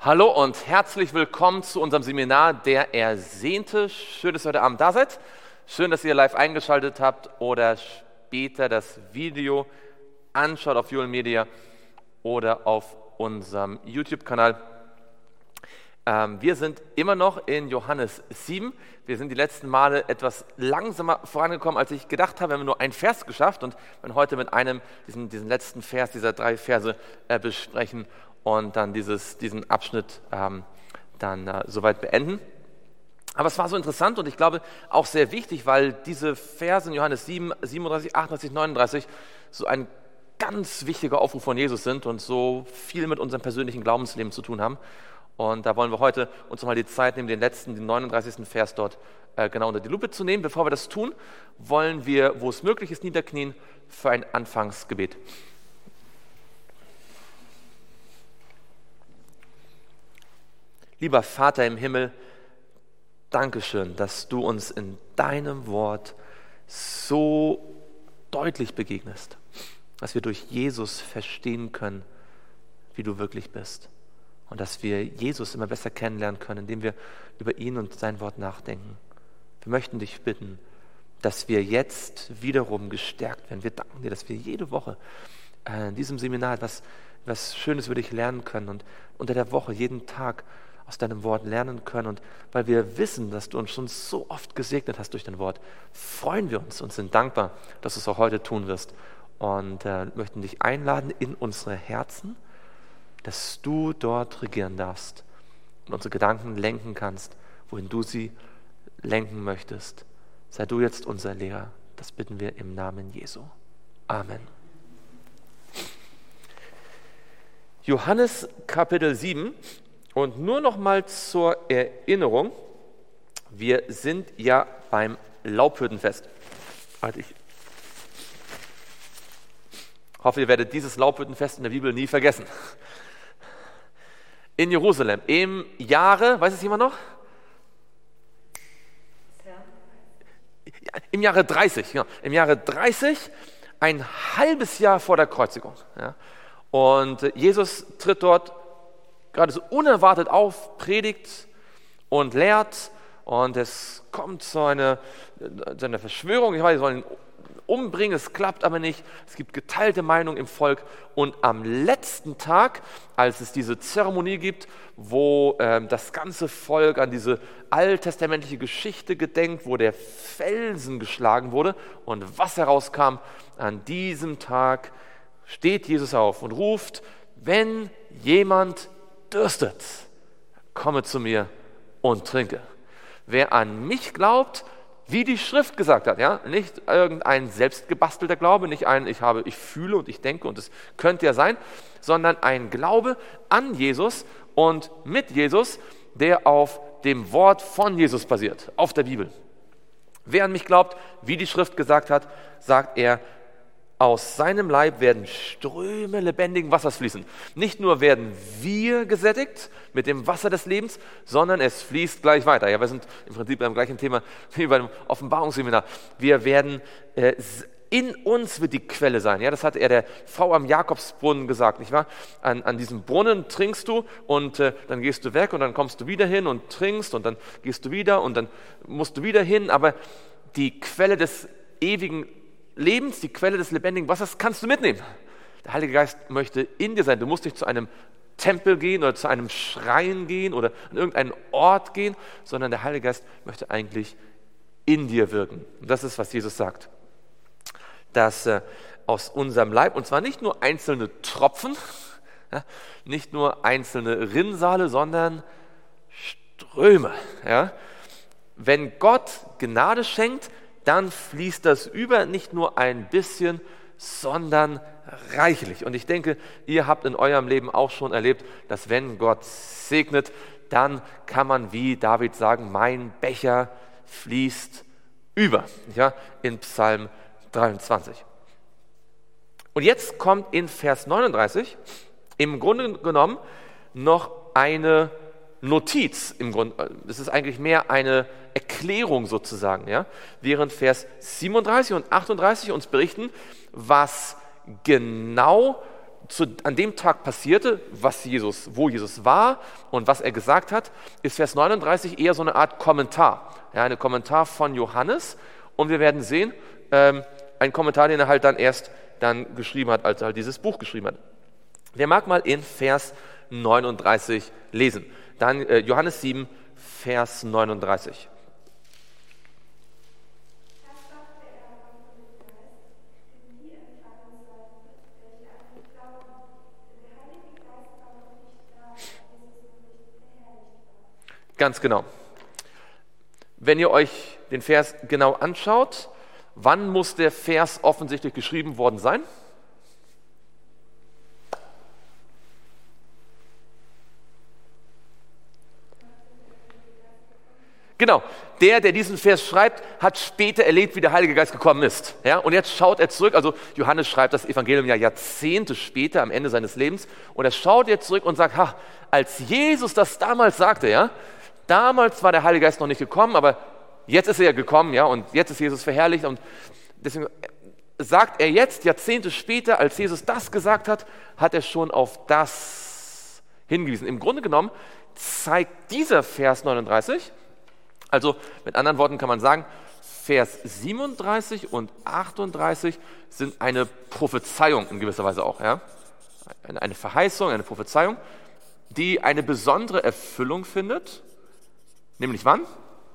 Hallo und herzlich willkommen zu unserem Seminar Der Ersehnte. Schön, dass ihr heute Abend da seid. Schön, dass ihr live eingeschaltet habt oder später das Video anschaut auf Julen Media oder auf unserem YouTube-Kanal. Wir sind immer noch in Johannes 7. Wir sind die letzten Male etwas langsamer vorangekommen, als ich gedacht habe. Wir haben nur einen Vers geschafft und werden heute mit diesen letzten Vers, dieser 3 Verse besprechen und dann diesen Abschnitt soweit beenden. Aber es war so interessant und ich glaube auch sehr wichtig, weil diese Verse in Johannes 7, 37, 38, 39 so ein ganz wichtiger Aufruf von Jesus sind und so viel mit unserem persönlichen Glaubensleben zu tun haben. Und da wollen wir heute uns nochmal die Zeit nehmen, den 39. Vers dort genau unter die Lupe zu nehmen. Bevor wir das tun, wollen wir, wo es möglich ist, niederknien für ein Anfangsgebet. Lieber Vater im Himmel, Dankeschön, dass du uns in deinem Wort so deutlich begegnest, dass wir durch Jesus verstehen können, wie du wirklich bist. Und dass wir Jesus immer besser kennenlernen können, indem wir über ihn und sein Wort nachdenken. Wir möchten dich bitten, dass wir jetzt wiederum gestärkt werden. Wir danken dir, dass wir jede Woche in diesem Seminar etwas Schönes über dich lernen können und unter der Woche jeden Tag aus deinem Wort lernen können. Und weil wir wissen, dass du uns schon so oft gesegnet hast durch dein Wort, freuen wir uns und sind dankbar, dass du es auch heute tun wirst. Und möchten dich einladen in unsere Herzen, dass du dort regieren darfst und unsere Gedanken lenken kannst, wohin du sie lenken möchtest. Sei du jetzt unser Lehrer. Das bitten wir im Namen Jesu. Amen. Johannes Kapitel 7 und nur noch mal zur Erinnerung, wir sind ja beim Laubhüttenfest. Ich hoffe, ihr werdet dieses Laubhüttenfest in der Bibel nie vergessen. In Jerusalem, im Jahre, weiß es jemand noch? Ja, im Jahre 30, ja, im Jahre 30, ein halbes Jahr vor der Kreuzigung. Ja. Und Jesus tritt dort gerade so unerwartet auf, predigt und lehrt und es kommt zu einer Verschwörung, ich weiß, sie sollen ihn umbringen, es klappt aber nicht, es gibt geteilte Meinungen im Volk und am letzten Tag, als es diese Zeremonie gibt, wo das ganze Volk an diese alttestamentliche Geschichte gedenkt, wo der Felsen geschlagen wurde und Wasser rauskam, an diesem Tag steht Jesus auf und ruft, wenn jemand dürstet, komme zu mir und trinke. Wer an mich glaubt, wie die Schrift gesagt hat, ja, nicht irgendein selbstgebastelter Glaube, nicht ein ich fühle und ich denke und es könnte ja sein, sondern ein Glaube an Jesus und mit Jesus, der auf dem Wort von Jesus basiert, auf der Bibel. Wer an mich glaubt, wie die Schrift gesagt hat, sagt er, aus seinem Leib werden Ströme lebendigen Wassers fließen. Nicht nur werden wir gesättigt mit dem Wasser des Lebens, sondern es fließt gleich weiter. Ja, wir sind im Prinzip beim gleichen Thema wie beim Offenbarungsseminar. Wir werden, in uns wird die Quelle sein. Ja, das hat er der Frau am Jakobsbrunnen gesagt, nicht wahr? An diesem Brunnen trinkst du und dann gehst du weg und dann kommst du wieder hin und trinkst und dann gehst du wieder und dann musst du wieder hin. Aber die Quelle des ewigen Lebens, die Quelle des lebendigen Wassers, kannst du mitnehmen. Der Heilige Geist möchte in dir sein. Du musst nicht zu einem Tempel gehen oder zu einem Schrein gehen oder an irgendeinen Ort gehen, sondern der Heilige Geist möchte eigentlich in dir wirken. Und das ist, was Jesus sagt. Dass aus unserem Leib, und zwar nicht nur einzelne Tropfen, ja, nicht nur einzelne Rinnsale, sondern Ströme. Ja. Wenn Gott Gnade schenkt, dann fließt das über, nicht nur ein bisschen, sondern reichlich. Und ich denke, ihr habt in eurem Leben auch schon erlebt, dass wenn Gott segnet, dann kann man wie David sagen, mein Becher fließt über, ja, in Psalm 23. Und jetzt kommt in Vers 39 im Grunde genommen noch eine Notiz. Das ist eigentlich mehr eine Erklärung sozusagen, ja? Während Vers 37 und 38 uns berichten, was genau an dem Tag passierte, wo Jesus war und was er gesagt hat, ist Vers 39 eher so eine Art Kommentar. Ja, ein Kommentar von Johannes. Und wir werden sehen, ein Kommentar, den er halt dann erst geschrieben hat, als er halt dieses Buch geschrieben hat. Wer mag mal in Vers 39 lesen? Dann Johannes 7, Vers 39. Ganz genau. Wenn ihr euch den Vers genau anschaut, wann muss der Vers offensichtlich geschrieben worden sein? Genau, der diesen Vers schreibt, hat später erlebt, wie der Heilige Geist gekommen ist. Ja? Und jetzt schaut er zurück, also Johannes schreibt das Evangelium ja Jahrzehnte später, am Ende seines Lebens, und er schaut jetzt zurück und sagt, als Jesus das damals sagte, ja, damals war der Heilige Geist noch nicht gekommen, aber jetzt ist er ja gekommen, ja, und jetzt ist Jesus verherrlicht, und deswegen sagt er jetzt, Jahrzehnte später, als Jesus das gesagt hat, hat er schon auf das hingewiesen. Im Grunde genommen zeigt dieser Vers 39, also mit anderen Worten kann man sagen, Vers 37 und 38 sind eine Prophezeiung in gewisser Weise auch. Ja? Eine Verheißung, eine Prophezeiung, die eine besondere Erfüllung findet. Nämlich wann?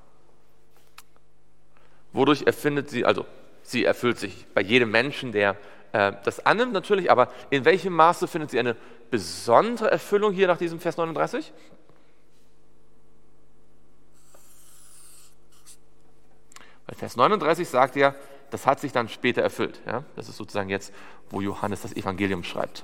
Wodurch erfindet sie, also sie erfüllt sich bei jedem Menschen, der das annimmt natürlich, aber in welchem Maße findet sie eine besondere Erfüllung hier nach diesem Vers 39? Weil Vers 39 sagt ja, das hat sich dann später erfüllt. Ja? Das ist sozusagen jetzt, wo Johannes das Evangelium schreibt.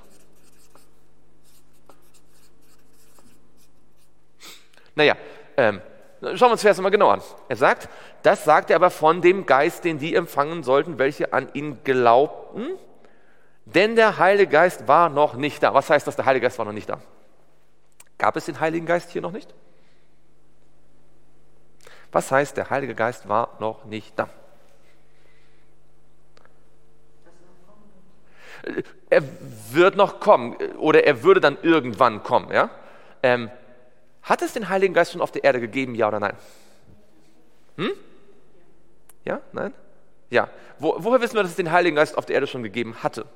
Naja, schauen wir uns Vers mal genau an. Er sagt, das sagt er aber von dem Geist, den die empfangen sollten, welche an ihn glaubten, denn der Heilige Geist war noch nicht da. Was heißt das, der Heilige Geist war noch nicht da? Gab es den Heiligen Geist hier noch nicht? Was heißt, der Heilige Geist war noch nicht da? Er wird noch kommen oder er würde dann irgendwann kommen. Ja? Hat es den Heiligen Geist schon auf der Erde gegeben, ja oder nein? Ja, nein? Ja. Woher wissen wir, dass es den Heiligen Geist auf der Erde schon gegeben hatte?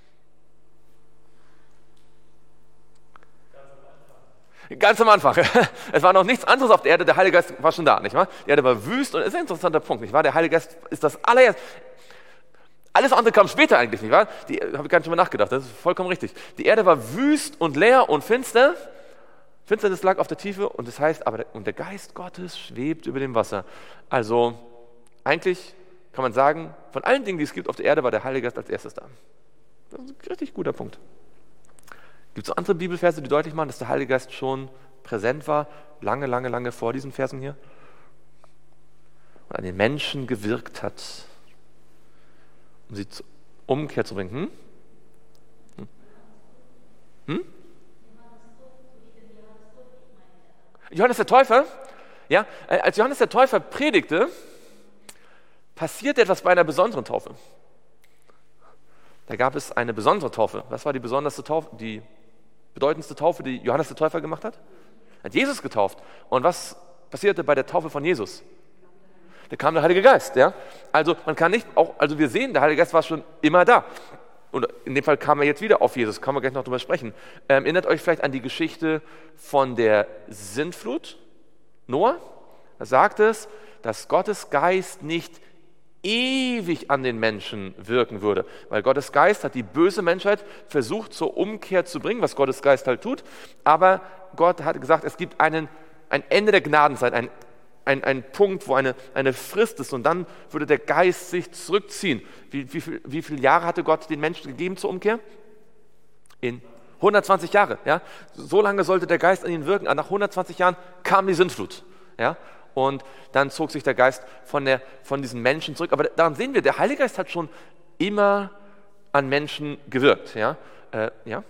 Ganz am Anfang. Es war noch nichts anderes auf der Erde, der Heilige Geist war schon da, nicht wahr? Die Erde war wüst und das ist ein interessanter Punkt, nicht wahr? Der Heilige Geist ist das allererste. Alles andere kam später eigentlich, nicht wahr? Habe ich gar nicht drüber nachgedacht, das ist vollkommen richtig. Die Erde war wüst und leer und finster. Finsternis lag auf der Tiefe und das heißt, und der Geist Gottes schwebt über dem Wasser. Also eigentlich kann man sagen, von allen Dingen, die es gibt auf der Erde, war der Heilige Geist als erstes da. Das ist ein richtig guter Punkt. Gibt es so andere Bibelverse, die deutlich machen, dass der Heilige Geist schon präsent war, lange vor diesen Versen hier? Und an den Menschen gewirkt hat, um sie zur Umkehr zu bringen. Johannes der Täufer, ja, als Johannes der Täufer predigte, passierte etwas bei einer besonderen Taufe. Da gab es eine besondere Taufe. Was war die besonderste Taufe, die bedeutendste Taufe, die Johannes der Täufer gemacht hat? Er hat Jesus getauft. Und was passierte bei der Taufe von Jesus? Da kam der Heilige Geist. Ja? Also man kann nicht, also wir sehen, der Heilige Geist war schon immer da. Und in dem Fall kam er jetzt wieder auf Jesus, kann man gleich noch drüber sprechen. Erinnert euch vielleicht an die Geschichte von der Sintflut, Noah? Da sagt es, dass Gottes Geist nicht ewig an den Menschen wirken würde. Weil Gottes Geist hat die böse Menschheit versucht zur Umkehr zu bringen, was Gottes Geist halt tut. Aber Gott hat gesagt, es gibt ein Ende der Gnadenzeit, ein Punkt, wo eine Frist ist und dann würde der Geist sich zurückziehen. Wie viele Jahre hatte Gott den Menschen gegeben zur Umkehr? In 120 Jahre. Ja? So lange sollte der Geist an ihnen wirken. Nach 120 Jahren kam die Sintflut. Ja? Und dann zog sich der Geist von diesen Menschen zurück. Aber daran sehen wir, der Heilige Geist hat schon immer an Menschen gewirkt. Ja? Ja?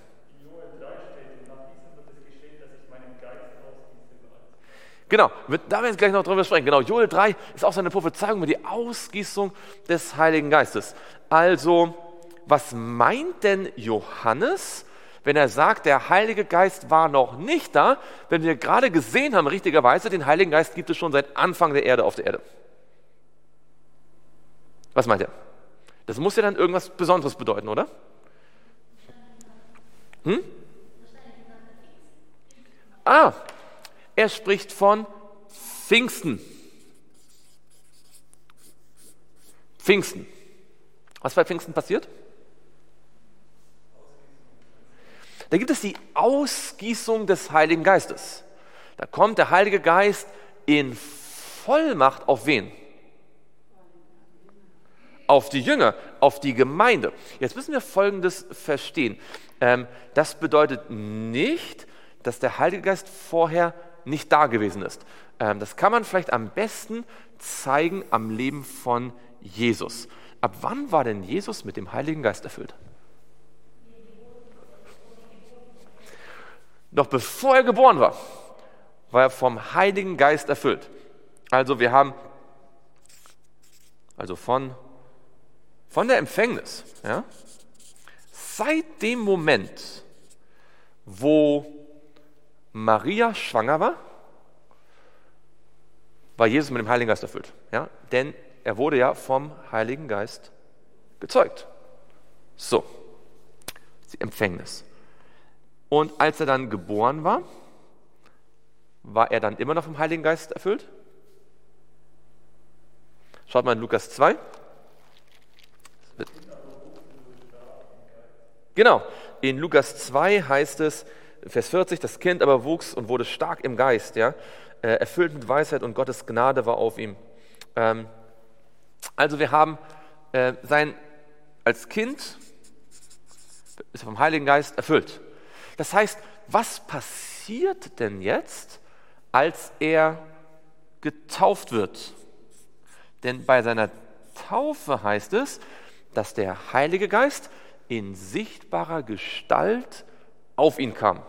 Genau, da werden wir gleich noch drüber sprechen. Genau, Joel 3 ist auch so eine Prophezeiung über die Ausgießung des Heiligen Geistes. Also, was meint denn Johannes, Wenn er sagt, der Heilige Geist war noch nicht da, wenn wir gerade gesehen haben, richtigerweise, den Heiligen Geist gibt es schon seit Anfang der Erde auf der Erde. Was meint ihr? Das muss ja dann irgendwas Besonderes bedeuten, oder? Er spricht von Pfingsten. Pfingsten. Was bei Pfingsten passiert? Da gibt es die Ausgießung des Heiligen Geistes. Da kommt der Heilige Geist in Vollmacht auf wen? Auf die Jünger, auf die Gemeinde. Jetzt müssen wir Folgendes verstehen. Das bedeutet nicht, dass der Heilige Geist vorher nicht da gewesen ist. Das kann man vielleicht am besten zeigen am Leben von Jesus. Ab wann war denn Jesus mit dem Heiligen Geist erfüllt? Noch bevor er geboren war, war er vom Heiligen Geist erfüllt. Also wir haben von der Empfängnis, ja, seit dem Moment, wo Maria schwanger war, war Jesus mit dem Heiligen Geist erfüllt. Ja? Denn er wurde ja vom Heiligen Geist gezeugt. So, die Empfängnis. Und als er dann geboren war, war er dann immer noch vom Heiligen Geist erfüllt? Schaut mal in Lukas 2. Genau, in Lukas 2 heißt es, Vers 40, das Kind aber wuchs und wurde stark im Geist, ja, erfüllt mit Weisheit und Gottes Gnade war auf ihm. Also wir haben als Kind ist er vom Heiligen Geist erfüllt. Das heißt, was passiert denn jetzt, als er getauft wird? Denn bei seiner Taufe heißt es, dass der Heilige Geist in sichtbarer Gestalt auf ihn kam.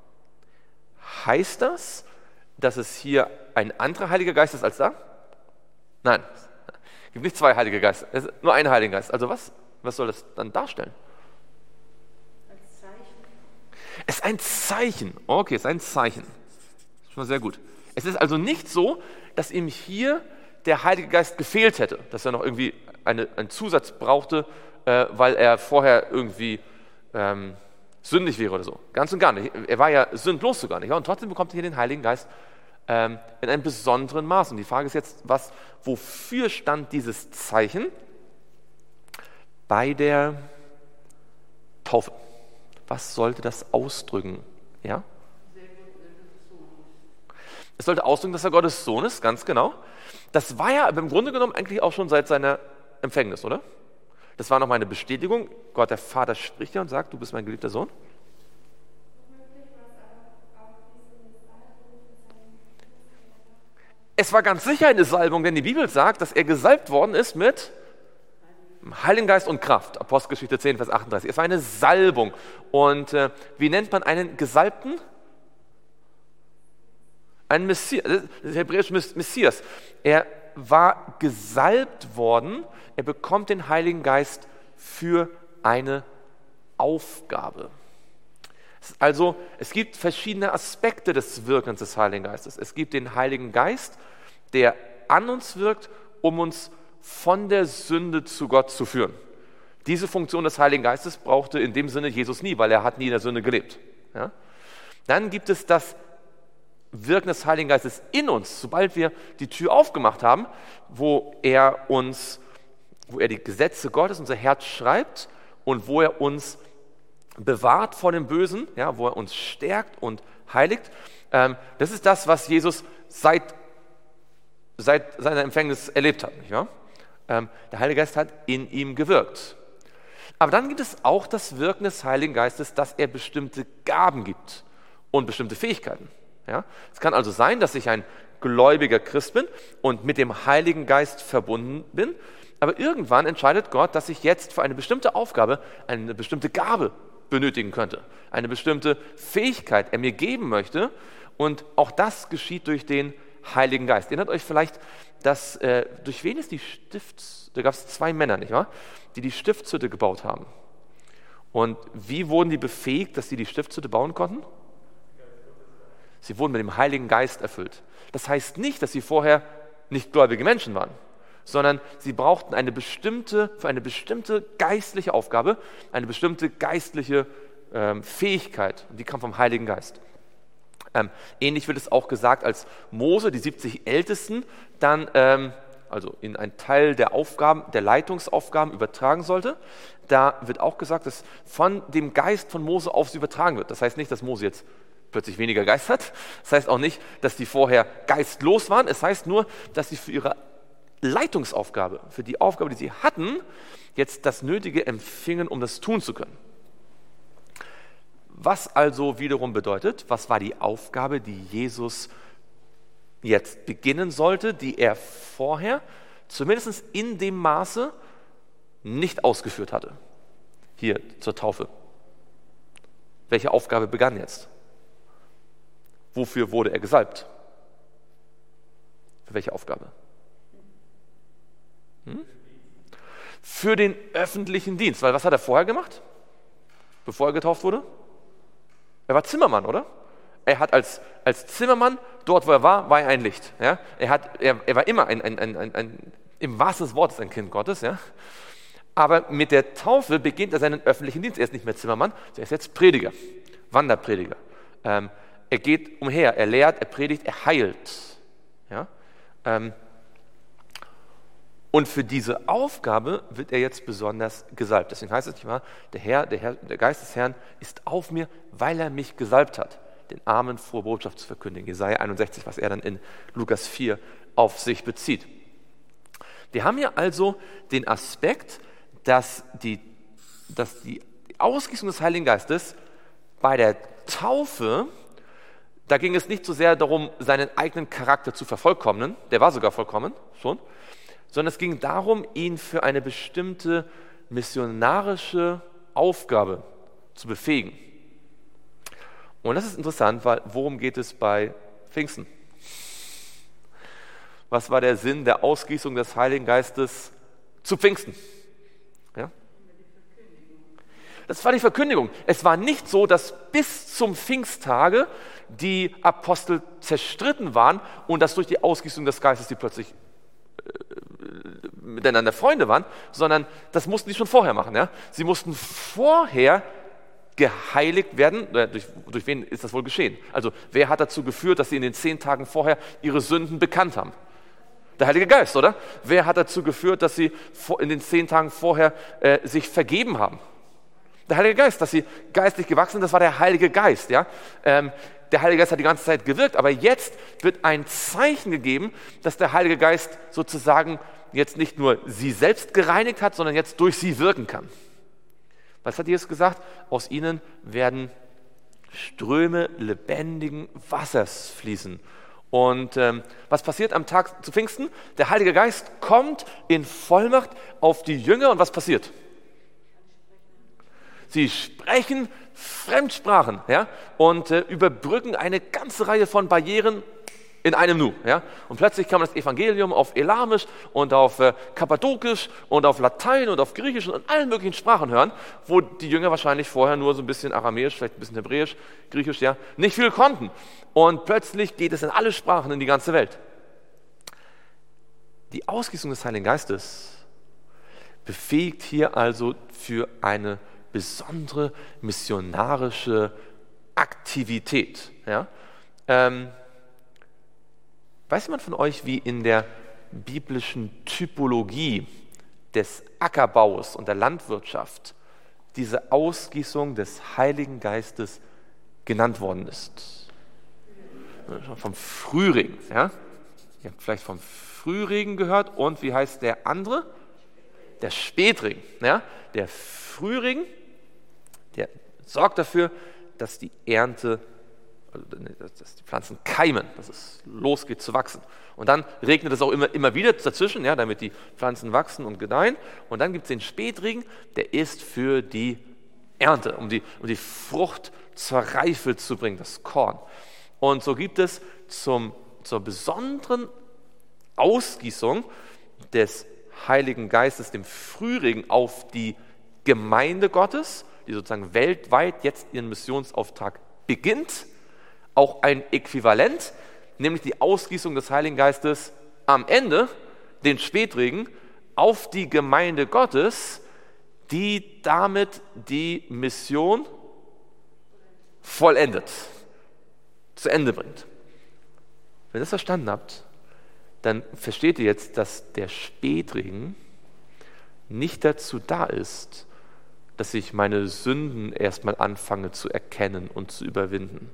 Heißt das, dass es hier ein anderer Heiliger Geist ist als da? Nein, es gibt nicht zwei Heilige Geister, es ist nur ein Heiliger Geist. Also was soll das dann darstellen? Als Zeichen. Es ist ein Zeichen. Okay, es ist ein Zeichen. Das ist schon mal sehr gut. Es ist also nicht so, dass ihm hier der Heilige Geist gefehlt hätte, dass er noch irgendwie einen Zusatz brauchte, weil er vorher irgendwie sündig wäre oder so. Ganz und gar nicht. Er war ja sündlos sogar nicht. Und trotzdem bekommt er hier den Heiligen Geist in einem besonderen Maß. Und die Frage ist jetzt, wofür stand dieses Zeichen bei der Taufe? Was sollte das ausdrücken? Ja? Es sollte ausdrücken, dass er Gottes Sohn ist, ganz genau. Das war ja im Grunde genommen eigentlich auch schon seit seiner Empfängnis, oder? Das war nochmal eine Bestätigung. Gott, der Vater, spricht ja und sagt, du bist mein geliebter Sohn. Es war ganz sicher eine Salbung, denn die Bibel sagt, dass er gesalbt worden ist mit Heiligen Geist und Kraft. Apostelgeschichte 10, Vers 38. Es war eine Salbung. Und wie nennt man einen Gesalbten? Ein Messias, das hebräische Messias. Er war gesalbt worden, er bekommt den Heiligen Geist für eine Aufgabe. Also es gibt verschiedene Aspekte des Wirkens des Heiligen Geistes. Es gibt den Heiligen Geist, der an uns wirkt, um uns von der Sünde zu Gott zu führen. Diese Funktion des Heiligen Geistes brauchte in dem Sinne Jesus nie, weil er hat nie in der Sünde gelebt. Ja? Dann gibt es das Wirken des Heiligen Geistes in uns, sobald wir die Tür aufgemacht haben, wo er die Gesetze Gottes, unser Herz schreibt und wo er uns bewahrt vor dem Bösen, ja, wo er uns stärkt und heiligt. Das ist das, was Jesus seit seiner Empfängnis erlebt hat. Nicht wahr? Der Heilige Geist hat in ihm gewirkt. Aber dann gibt es auch das Wirken des Heiligen Geistes, dass er bestimmte Gaben gibt und bestimmte Fähigkeiten. Ja? Es kann also sein, dass ich ein gläubiger Christ bin und mit dem Heiligen Geist verbunden bin, aber irgendwann entscheidet Gott, dass ich jetzt für eine bestimmte Aufgabe eine bestimmte Gabe benötigen könnte, eine bestimmte Fähigkeit er mir geben möchte, und auch das geschieht durch den Heiligen Geist. Erinnert euch vielleicht, dass durch wen ist da gab es 2 Männer, nicht wahr, die Stiftshütte gebaut haben. Und wie wurden die befähigt, dass sie die Stiftshütte bauen konnten? Sie wurden mit dem Heiligen Geist erfüllt. Das heißt nicht, dass sie vorher nicht gläubige Menschen waren, sondern sie brauchten für eine bestimmte geistliche Aufgabe, eine bestimmte geistliche Fähigkeit. Und die kam vom Heiligen Geist. Ähnlich wird es auch gesagt, als Mose die 70 Ältesten dann also in einen Teil der Aufgaben, der Leitungsaufgaben übertragen sollte. Da wird auch gesagt, dass von dem Geist von Mose auf sie übertragen wird. Das heißt nicht, dass Mose jetzt plötzlich weniger Geist hat. Das heißt auch nicht, dass die vorher geistlos waren. Es heißt nur, dass sie für ihre Leitungsaufgabe, für die Aufgabe, die sie hatten, jetzt das Nötige empfingen, um das tun zu können. Was also wiederum bedeutet, was war die Aufgabe, die Jesus jetzt beginnen sollte, die er vorher, zumindest in dem Maße, nicht ausgeführt hatte? Hier zur Taufe. Welche Aufgabe begann jetzt? Wofür wurde er gesalbt? Für welche Aufgabe? Für den öffentlichen Dienst. Weil was hat er vorher gemacht, bevor er getauft wurde? Er war Zimmermann, oder? Er hat als Zimmermann, dort wo er war er ein Licht. Ja? Er war immer im wahrsten Sinne des Wortes ein Kind Gottes. Ja? Aber mit der Taufe beginnt er seinen öffentlichen Dienst. Er ist nicht mehr Zimmermann, er ist jetzt Prediger, Wanderprediger. Er geht umher, er lehrt, er predigt, er heilt. Ja? Und für diese Aufgabe wird er jetzt besonders gesalbt. Deswegen heißt es nicht wahr, der Geist des Herrn ist auf mir, weil er mich gesalbt hat, den Armen frohe Botschaft zu verkündigen. Jesaja 61, was er dann in Lukas 4 auf sich bezieht. Wir haben hier also den Aspekt, dass die Ausgießung des Heiligen Geistes bei der Taufe, da ging es nicht so sehr darum, seinen eigenen Charakter zu vervollkommnen, der war sogar vollkommen schon, sondern es ging darum, ihn für eine bestimmte missionarische Aufgabe zu befähigen. Und das ist interessant, weil worum geht es bei Pfingsten? Was war der Sinn der Ausgießung des Heiligen Geistes zu Pfingsten? Ja? Das war die Verkündigung. Es war nicht so, dass bis zum Pfingsttage die Apostel zerstritten waren und dass durch die Ausgießung des Geistes die plötzlich miteinander Freunde waren, sondern das mussten die schon vorher machen. Ja? Sie mussten vorher geheiligt werden. Durch wen ist das wohl geschehen? Also wer hat dazu geführt, dass sie in den 10 Tagen vorher ihre Sünden bekannt haben? Der Heilige Geist, oder? Wer hat dazu geführt, dass sie in den 10 Tagen vorher sich vergeben haben? Der Heilige Geist, dass sie geistlich gewachsen sind, das war der Heilige Geist. Ja? Der Heilige Geist hat die ganze Zeit gewirkt, aber jetzt wird ein Zeichen gegeben, dass der Heilige Geist sozusagen jetzt nicht nur sie selbst gereinigt hat, sondern jetzt durch sie wirken kann. Was hat Jesus gesagt? Aus ihnen werden Ströme lebendigen Wassers fließen. Und was passiert am Tag zu Pfingsten? Der Heilige Geist kommt in Vollmacht auf die Jünger und was passiert? Sie sprechen Fremdsprachen, ja, und überbrücken eine ganze Reihe von Barrieren in einem Nu. Ja? Und plötzlich kam das Evangelium auf Elamisch und auf Kappadokisch und auf Latein und auf Griechisch und in allen möglichen Sprachen hören, wo die Jünger wahrscheinlich vorher nur so ein bisschen Aramäisch, vielleicht ein bisschen Hebräisch, Griechisch, ja, nicht viel konnten. Und plötzlich geht es in alle Sprachen in die ganze Welt. Die Ausgießung des Heiligen Geistes befähigt hier also für eine besondere missionarische Aktivität. Ja? Weiß jemand von euch, wie in der biblischen Typologie des Ackerbaus und der Landwirtschaft diese Ausgießung des Heiligen Geistes genannt worden ist? Vom Frühregen. Ja? Ihr habt vielleicht vom Frühregen gehört. Und wie heißt der andere? Der Spätregen. Ja? Der Frühregen, der sorgt dafür, dass die Ernte, also dass die Pflanzen keimen, dass es losgeht zu wachsen. Und dann regnet es auch immer wieder dazwischen, ja, damit die Pflanzen wachsen und gedeihen. Und dann gibt es den Spätregen, der ist für die Ernte, um die Frucht zur Reife zu bringen, das Korn. Und so gibt es zur besonderen Ausgießung des Heiligen Geistes, dem Frühregen auf die Gemeinde Gottes, die sozusagen weltweit jetzt ihren Missionsauftrag beginnt, auch ein Äquivalent, nämlich die Ausgießung des Heiligen Geistes am Ende, den Spätregen, auf die Gemeinde Gottes, die damit die Mission vollendet, zu Ende bringt. Wenn ihr das verstanden habt, dann versteht ihr jetzt, dass der Spätregen nicht dazu da ist, dass ich meine Sünden erstmal anfange zu erkennen und zu überwinden.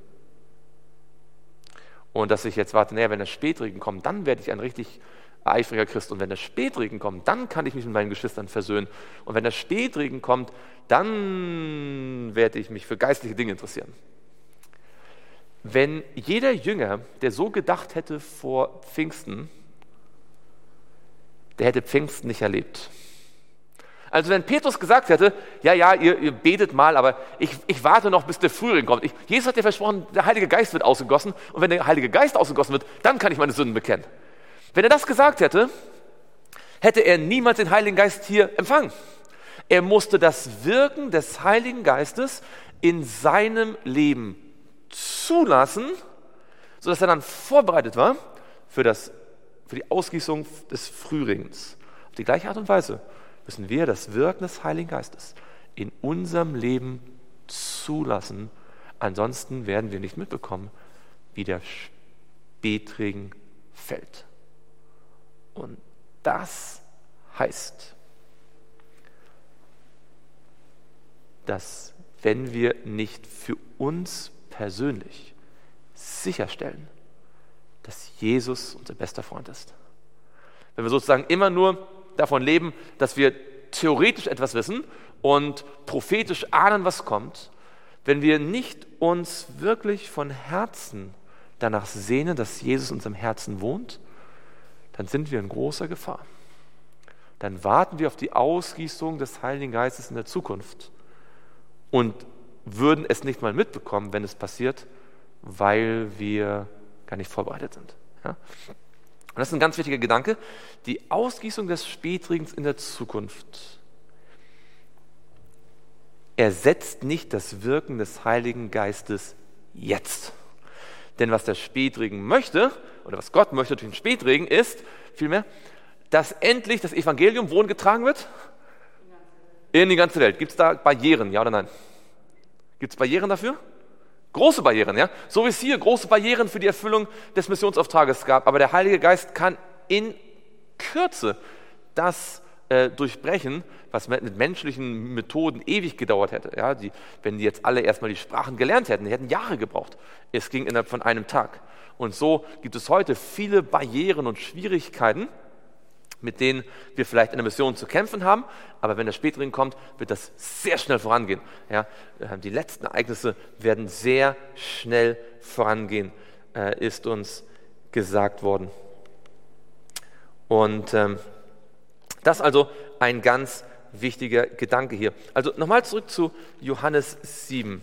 Und dass ich jetzt warte, wenn der Spätregen kommt, dann werde ich ein richtig eifriger Christ. Und wenn der Spätregen kommt, dann kann ich mich mit meinen Geschwistern versöhnen. Und wenn der Spätregen kommt, dann werde ich mich für geistliche Dinge interessieren. Wenn jeder Jünger, der so gedacht hätte vor Pfingsten, der hätte Pfingsten nicht erlebt. Also wenn Petrus gesagt hätte, ihr betet mal, aber ich warte noch, bis der Frühling kommt. Jesus hat ja versprochen, der Heilige Geist wird ausgegossen. Und wenn der Heilige Geist ausgegossen wird, dann kann ich meine Sünden bekennen. Wenn er das gesagt hätte, hätte er niemals den Heiligen Geist hier empfangen. Er musste das Wirken des Heiligen Geistes in seinem Leben zulassen, sodass er dann vorbereitet war für die Ausgießung des Frühregens. Auf die gleiche Art und Weise müssen wir das Wirken des Heiligen Geistes in unserem Leben zulassen. Ansonsten werden wir nicht mitbekommen, wie der Spätregen fällt. Und das heißt, dass wenn wir nicht für uns persönlich sicherstellen, dass Jesus unser bester Freund ist, wenn wir sozusagen immer nur davon leben, dass wir theoretisch etwas wissen und prophetisch ahnen, was kommt, wenn wir nicht uns wirklich von Herzen danach sehnen, dass Jesus in unserem Herzen wohnt, dann sind wir in großer Gefahr. Dann warten wir auf die Ausgießung des Heiligen Geistes in der Zukunft und würden es nicht mal mitbekommen, wenn es passiert, weil wir gar nicht vorbereitet sind. Ja? Und das ist ein ganz wichtiger Gedanke. Die Ausgießung des Spätregens in der Zukunft ersetzt nicht das Wirken des Heiligen Geistes jetzt. Denn was der Spätregen möchte, oder was Gott möchte durch den Spätregen, ist vielmehr, dass endlich das Evangelium wohin getragen wird? In die ganze Welt. Gibt es da Barrieren, ja oder nein? Gibt es Barrieren dafür? Große Barrieren, ja? So wie es hier große Barrieren für die Erfüllung des Missionsauftrages gab. Aber der Heilige Geist kann in Kürze das durchbrechen, was mit menschlichen Methoden ewig gedauert hätte. Ja? Wenn die jetzt alle erstmal die Sprachen gelernt hätten, die hätten Jahre gebraucht. Es ging innerhalb von einem Tag. Und so gibt es heute viele Barrieren und Schwierigkeiten, mit denen wir vielleicht in der Mission zu kämpfen haben, aber wenn der Spätring kommt, wird das sehr schnell vorangehen. Ja, die letzten Ereignisse werden sehr schnell vorangehen, ist uns gesagt worden. Und das ist also ein ganz wichtiger Gedanke hier. Also nochmal zurück zu Johannes 7.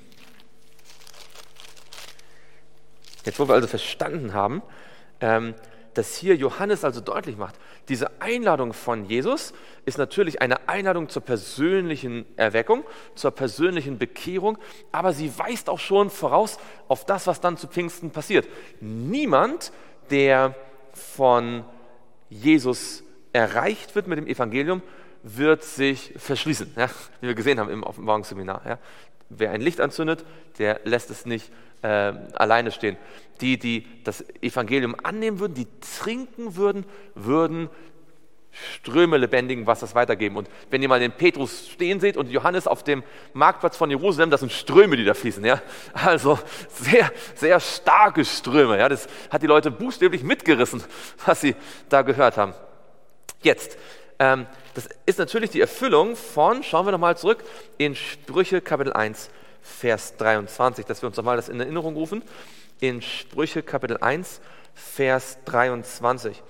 Jetzt, wo wir also verstanden haben, dass hier Johannes also deutlich macht, diese Einladung von Jesus ist natürlich eine Einladung zur persönlichen Erweckung, zur persönlichen Bekehrung, aber sie weist auch schon voraus auf das, was dann zu Pfingsten passiert. Niemand, der von Jesus erreicht wird mit dem Evangelium, wird sich verschließen, ja, wie wir gesehen haben im Offenbarungsseminar. Ja. Wer ein Licht anzündet, der lässt es nicht alleine stehen. Die das Evangelium annehmen würden, die trinken würden, würden Ströme lebendigen Wassers weitergeben. Und wenn ihr mal den Petrus stehen seht und Johannes auf dem Marktplatz von Jerusalem, das sind Ströme, die da fließen. Ja? Also sehr, sehr starke Ströme. Ja? Das hat die Leute buchstäblich mitgerissen, was sie da gehört haben. Jetzt, das ist natürlich die Erfüllung von, schauen wir nochmal zurück, in Sprüche Kapitel 1, Vers 23, dass wir uns nochmal das in Erinnerung rufen. In Sprüche Kapitel 1, Vers 23.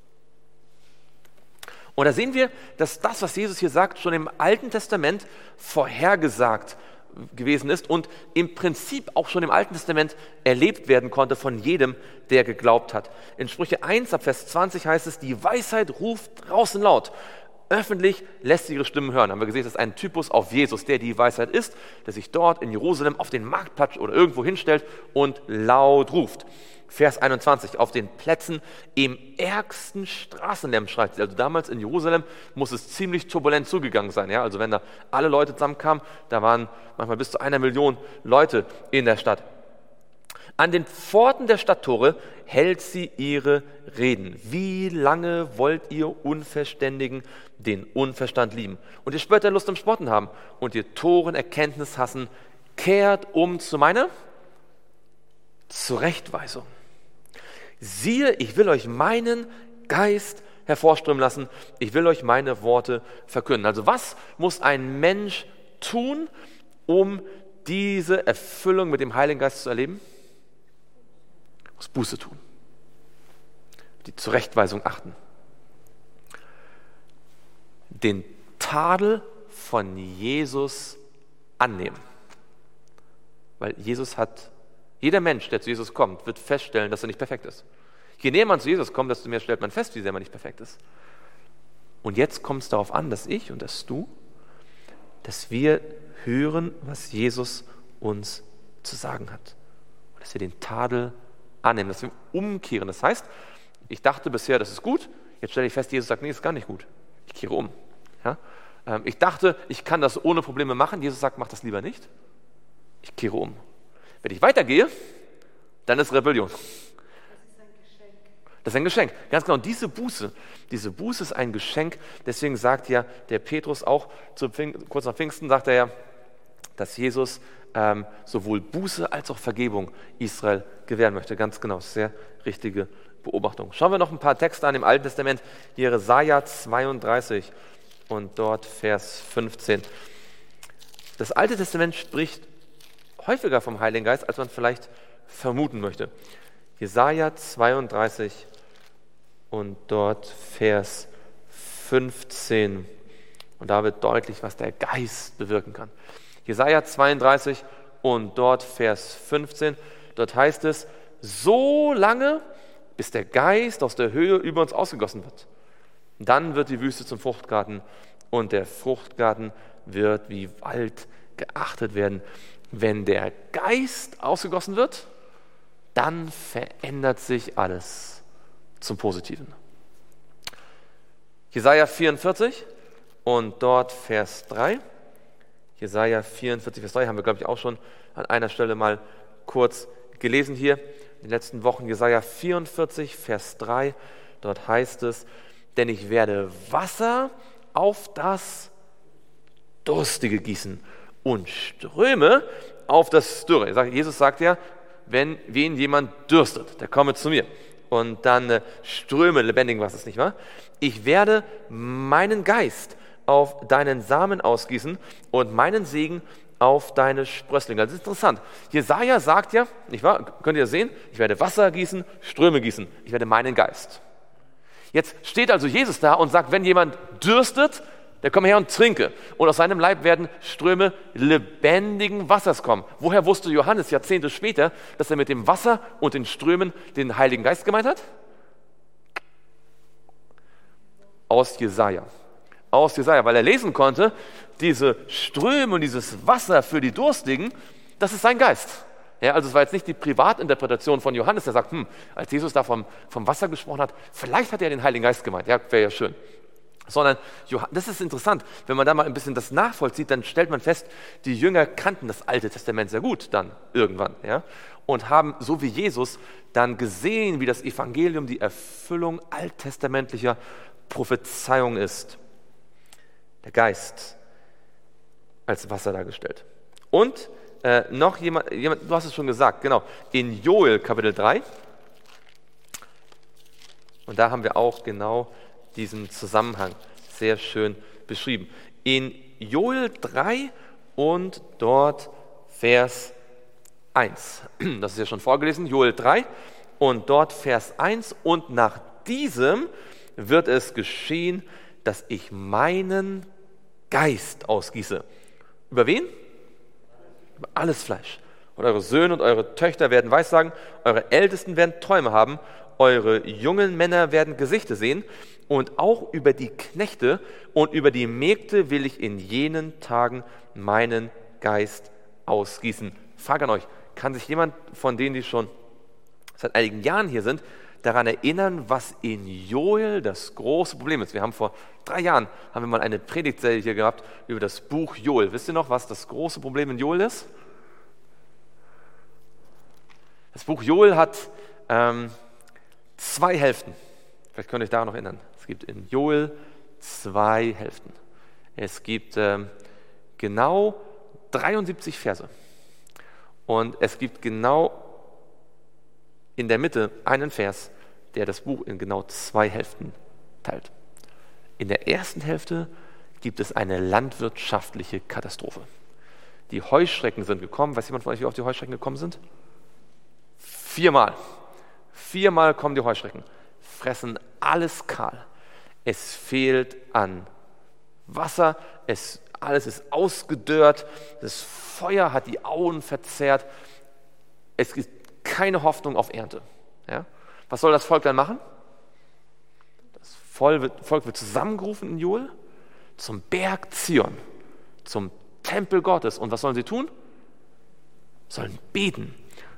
Und da sehen wir, dass das, was Jesus hier sagt, schon im Alten Testament vorhergesagt gewesen ist und im Prinzip auch schon im Alten Testament erlebt werden konnte von jedem, der geglaubt hat. In Sprüche 1, ab Vers 20 heißt es, die Weisheit ruft draußen laut. öffentlich lässt sie ihre Stimmen hören. Haben wir gesehen, das ist ein Typus auf Jesus, der die Weisheit ist, der sich dort in Jerusalem auf den Marktplatz oder irgendwo hinstellt und laut ruft. Vers 21, auf den Plätzen im ärgsten Straßenlärm schreit. Also damals in Jerusalem muss es ziemlich turbulent zugegangen sein. Ja? Also wenn da alle Leute zusammenkamen, da waren manchmal bis zu 1 Million Leute in der Stadt. An den Pforten der Stadttore hält sie ihre Reden. Wie lange wollt ihr Unverständigen den Unverstand lieben? Und ihr Spötter Lust am Spotten haben und ihr Toren Erkenntnis hassen, kehrt um zu meiner Zurechtweisung. Siehe, ich will euch meinen Geist hervorströmen lassen, ich will euch meine Worte verkünden. Also was muss ein Mensch tun, um diese Erfüllung mit dem Heiligen Geist zu erleben? Muss Buße tun, die Zurechtweisung achten, den Tadel von Jesus annehmen. Weil jeder Mensch, der zu Jesus kommt, wird feststellen, dass er nicht perfekt ist. Je näher man zu Jesus kommt, desto mehr stellt man fest, wie sehr man nicht perfekt ist. Und jetzt kommt es darauf an, dass ich und dass du, dass wir hören, was Jesus uns zu sagen hat. Und dass wir den Tadel annehmen, dass wir umkehren. Das heißt, ich dachte bisher, das ist gut, jetzt stelle ich fest, Jesus sagt, nee, das ist gar nicht gut. Ich kehre um. Ja? Ich dachte, ich kann das ohne Probleme machen. Jesus sagt, mach das lieber nicht. Ich kehre um. Wenn ich weitergehe, dann ist Rebellion. Das ist ein Geschenk. Ganz genau. Und diese Buße ist ein Geschenk. Deswegen sagt ja der Petrus auch, kurz nach Pfingsten sagt er ja, dass Jesus sowohl Buße als auch Vergebung Israel gewähren möchte. Ganz genau, sehr richtige Beobachtung. Schauen wir noch ein paar Texte an im Alten Testament. Jesaja 32 und dort Vers 15. Das Alte Testament spricht häufiger vom Heiligen Geist, als man vielleicht vermuten möchte. Jesaja 32 und dort Vers 15. Und da wird deutlich, was der Geist bewirken kann. Jesaja 32 und dort Vers 15. Dort heißt es, so lange, bis der Geist aus der Höhe über uns ausgegossen wird. Dann wird die Wüste zum Fruchtgarten und der Fruchtgarten wird wie Wald geachtet werden. Wenn der Geist ausgegossen wird, dann verändert sich alles zum Positiven. Jesaja 44 und dort Vers 3. Jesaja 44, Vers 3 haben wir, glaube ich, auch schon an einer Stelle mal kurz gelesen hier. In den letzten Wochen Jesaja 44, Vers 3. Dort heißt es, denn ich werde Wasser auf das Durstige gießen und Ströme auf das Dürre. Jesus sagt ja, wen jemand dürstet, der komme zu mir. Und dann Ströme lebendigen Wassers, nicht wahr? Ich werde meinen Geist auf deinen Samen ausgießen und meinen Segen auf deine Sprösslinge. Das ist interessant. Jesaja sagt ja, nicht wahr? Könnt ihr sehen? Ich werde Wasser gießen, Ströme gießen. Ich werde meinen Geist. Jetzt steht also Jesus da und sagt, wenn jemand dürstet, der komme her und trinke. Und aus seinem Leib werden Ströme lebendigen Wassers kommen. Woher wusste Johannes Jahrzehnte später, dass er mit dem Wasser und den Strömen den Heiligen Geist gemeint hat? Aus Jesaja. Aus Jesaja, weil er lesen konnte, diese Ströme und dieses Wasser für die Durstigen, das ist sein Geist. Ja, also es war jetzt nicht die Privatinterpretation von Johannes, der sagt, als Jesus da vom Wasser gesprochen hat, vielleicht hat er den Heiligen Geist gemeint, ja, wäre ja schön. Sondern, das ist interessant, wenn man da mal ein bisschen das nachvollzieht, dann stellt man fest, die Jünger kannten das Alte Testament sehr gut dann irgendwann, ja, und haben, so wie Jesus, dann gesehen, wie das Evangelium die Erfüllung alttestamentlicher Prophezeiung ist. Der Geist als Wasser dargestellt. Und noch jemand, du hast es schon gesagt, genau, in Joel Kapitel 3, und da haben wir auch genau diesen Zusammenhang sehr schön beschrieben. In Joel 3 und dort Vers 1. Das ist ja schon vorgelesen, Joel 3 und dort Vers 1. Und nach diesem wird es geschehen, dass ich meinen Geist ausgieße. Über wen? Über alles Fleisch. Und eure Söhne und eure Töchter werden Weissagen, eure Ältesten werden Träume haben eure jungen Männer werden Gesichter sehen, und auch über die Knechte und über die Mägde will ich in jenen Tagen meinen Geist ausgießen. Frage an euch, kann sich jemand von denen, die schon seit einigen Jahren hier sind, daran erinnern, was in Joel das große Problem ist? Wir haben vor 3 Jahren mal eine Predigtserie hier gehabt über das Buch Joel. Wisst ihr noch, was das große Problem in Joel ist? Das Buch Joel hat 2 Hälften. Vielleicht könnt ihr euch daran noch erinnern. Es gibt in Joel 2 Hälften. Es gibt genau 73 Verse. Und es gibt genau in der Mitte einen Vers, der das Buch in genau 2 Hälften teilt. In der ersten Hälfte gibt es eine landwirtschaftliche Katastrophe. Die Heuschrecken sind gekommen. Weiß jemand von euch, wie oft die Heuschrecken gekommen sind? 4-mal. 4-mal kommen die Heuschrecken, fressen alles kahl. Es fehlt an Wasser, alles ist ausgedörrt, das Feuer hat die Auen verzerrt. Es gibt keine Hoffnung auf Ernte. Ja? Was soll das Volk dann machen? Das Volk wird zusammengerufen in Joel zum Berg Zion, zum Tempel Gottes. Und was sollen sie tun? Sollen beten,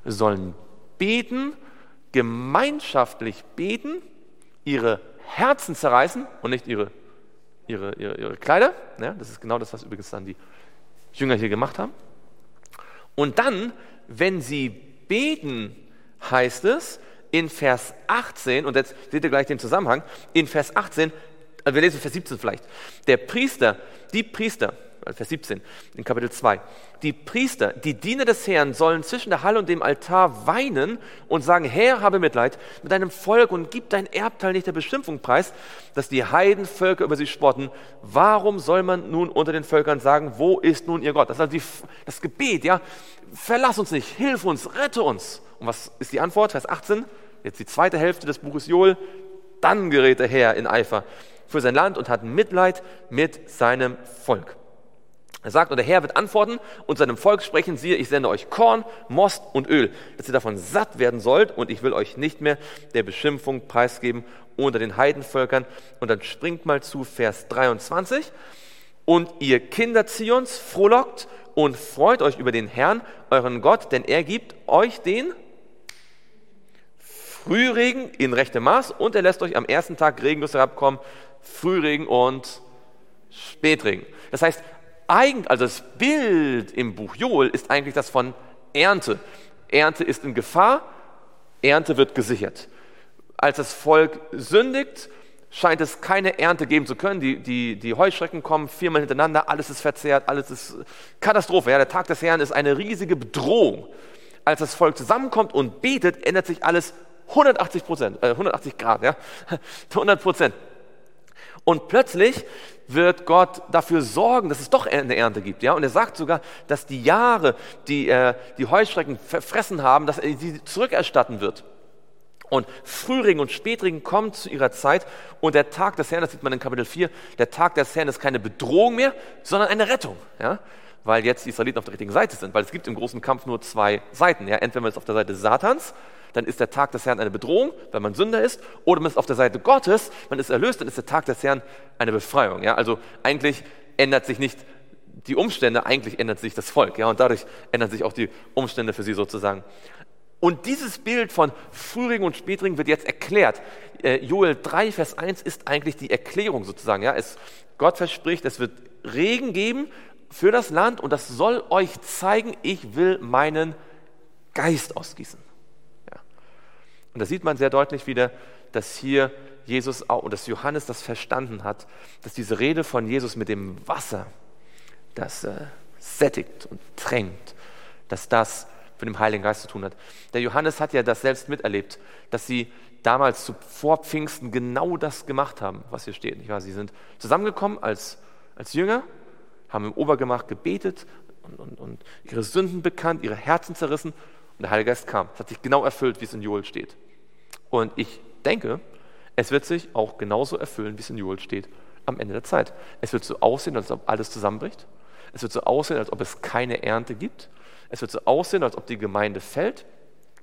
gemeinschaftlich beten, ihre Herzen zerreißen und nicht ihre Kleider. Ja, das ist genau das, was übrigens dann die Jünger hier gemacht haben. Und dann, wenn sie beten, heißt es in Vers 18, und jetzt seht ihr gleich den Zusammenhang, in Vers 18, also wir lesen Vers 17 vielleicht, die Priester, Vers 17 in Kapitel 2, die Priester, die Diener des Herrn sollen zwischen der Halle und dem Altar weinen und sagen, Herr, habe Mitleid mit deinem Volk und gib dein Erbteil nicht der Beschimpfung preis, dass die Heidenvölker über sie spotten. Warum soll man nun unter den Völkern sagen, wo ist nun ihr Gott? Das ist also das Gebet, ja, verlass uns nicht, hilf uns, rette uns. Und was ist die Antwort? Vers 18, jetzt die zweite Hälfte des Buches Joel, dann gerät der Herr in Eifer für sein Land und hat Mitleid mit seinem Volk. Er sagt, und der Herr wird antworten und seinem Volk sprechen, siehe, ich sende euch Korn, Most und Öl, dass ihr davon satt werden sollt, und ich will euch nicht mehr der Beschimpfung preisgeben unter den Heidenvölkern. Und dann springt mal zu Vers 23. Und ihr Kinder Zions, frohlockt und freut euch über den Herrn, euren Gott, denn er gibt euch den Frühregen in rechtem Maß, und er lässt euch am ersten Tag Regenguss herabkommen, Frühregen und Spätregen. Das heißt, also das Bild im Buch Joel ist eigentlich das von Ernte. Ernte ist in Gefahr, Ernte wird gesichert. Als das Volk sündigt, scheint es keine Ernte geben zu können. Die Heuschrecken kommen 4-mal hintereinander, alles ist verzerrt, alles ist Katastrophe. Ja, der Tag des Herrn ist eine riesige Bedrohung. Als das Volk zusammenkommt und betet, ändert sich alles 180 Grad, ja? 100%. Und plötzlich wird Gott dafür sorgen, dass es doch eine Ernte gibt. Ja? Und er sagt sogar, dass die Jahre, die die Heuschrecken verfressen haben, dass er sie zurückerstatten wird. Und Frühregen und Spätregen kommen zu ihrer Zeit, und der Tag des Herrn, das sieht man in Kapitel 4, der Tag des Herrn ist keine Bedrohung mehr, sondern eine Rettung. Ja? Weil jetzt die Israeliten auf der richtigen Seite sind, weil es gibt im großen Kampf nur 2 Seiten. Ja? Entweder man ist auf der Seite Satans, dann ist der Tag des Herrn eine Bedrohung, weil man Sünder ist, oder man ist auf der Seite Gottes, man ist erlöst, dann ist der Tag des Herrn eine Befreiung. Ja? Also eigentlich ändert sich nicht die Umstände, eigentlich ändert sich das Volk. Ja? Und dadurch ändern sich auch die Umstände für sie sozusagen. Und dieses Bild von Frühregen und Spätregen wird jetzt erklärt. Joel 3, Vers 1 ist eigentlich die Erklärung sozusagen. Ja? Gott verspricht, es wird Regen geben für das Land, und das soll euch zeigen, ich will meinen Geist ausgießen. Ja. Und da sieht man sehr deutlich wieder, dass hier Jesus auch, und dass Johannes das verstanden hat, dass diese Rede von Jesus mit dem Wasser, das sättigt und tränkt, dass das mit dem Heiligen Geist zu tun hat. Der Johannes hat ja das selbst miterlebt, dass sie damals vor Pfingsten genau das gemacht haben, was hier steht. Nicht wahr? Sie sind zusammengekommen als Jünger, haben im Obergemach gebetet und ihre Sünden bekannt, ihre Herzen zerrissen, und der Heilige Geist kam. Es hat sich genau erfüllt, wie es in Joel steht. Und ich denke, es wird sich auch genauso erfüllen, wie es in Joel steht, am Ende der Zeit. Es wird so aussehen, als ob alles zusammenbricht. Es wird so aussehen, als ob es keine Ernte gibt. Es wird so aussehen, als ob die Gemeinde fällt.